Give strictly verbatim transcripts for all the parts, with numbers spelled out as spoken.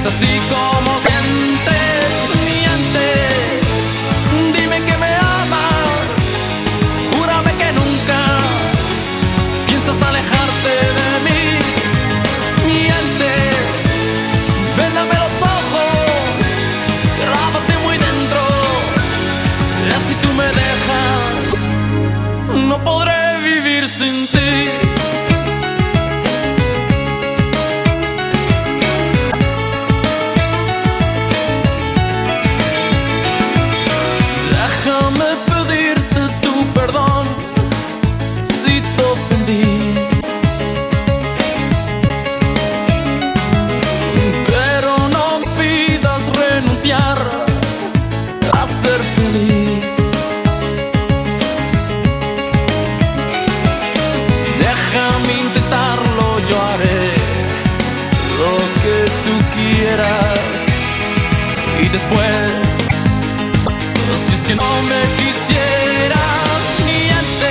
así como sientes, miente. Dime que me amas, júrame que nunca piensas alejarte de mí. Miente, véndame los ojos, grábate muy dentro, y así tú me dejas, no podré vivir sin ti. Déjame intentarlo, yo haré lo que tú quieras. Y después, si es que no me quisieras, miente.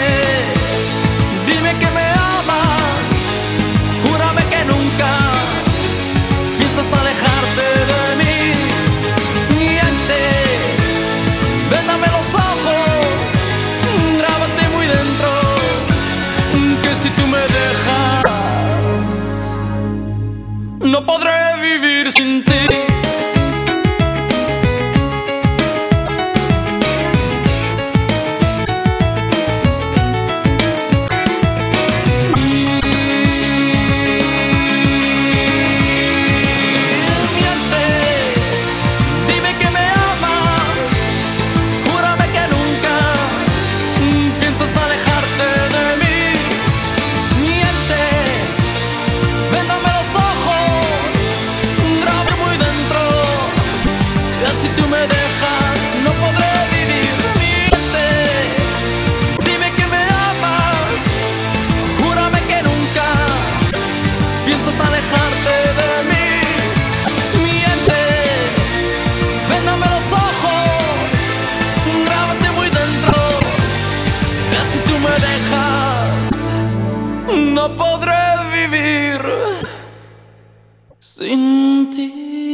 Dime que me amas, júrame que nunca piensas alejarte de mí. Miente, véndame los ojos, grábate muy dentro, que si tú me dejas, no podré vivir sin ti. No podré vivir sin ti.